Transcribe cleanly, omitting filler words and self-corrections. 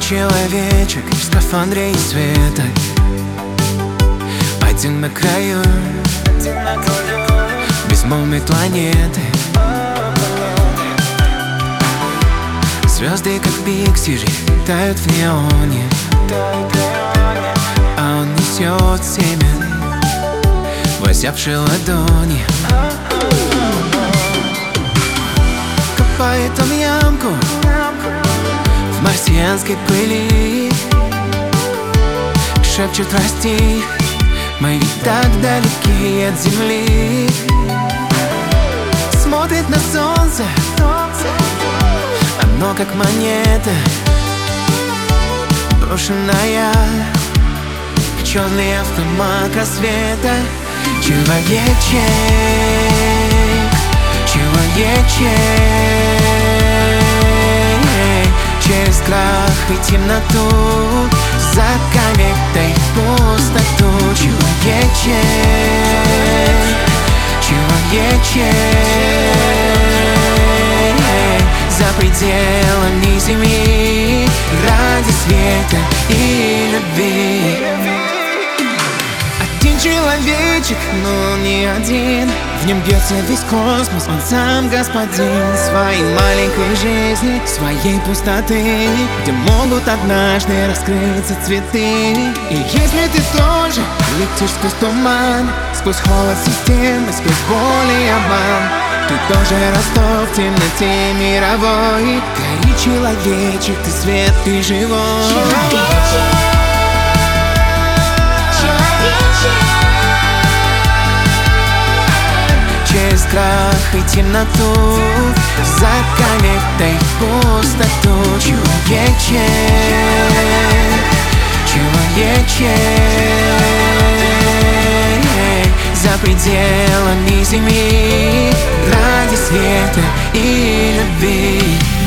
человечек в скафандре из света, один на краю безмолвной планеты. Звезды, как пиксели, тают в неоне, а он несет семя в озябшей ладони. Копает он ямку в марсианской пыли, шепчет: расти, мы ведь так далеки от земли. Смотрит на солнце, оно как монета, брошенная в черный автомат рассвета. Человечек, человечек, через крах и темноту, за кометой пустоту. Человечек, человечек, за пределами земли, ради света и любви. Один человечек, но он не один, в нем бьется весь космос, он сам господин своей маленькой жизни, своей пустоты, где могут однажды раскрыться цветы. И если ты тоже летишь сквозь туман, сквозь холод системы, сквозь боль и обман, ты тоже ростов в темноте мировой. Гори, человечек, ты свет, ты живой. Через крах и темноту, за кометой пустоту. Человечек, человечек, за пределами земли, ради света и любви.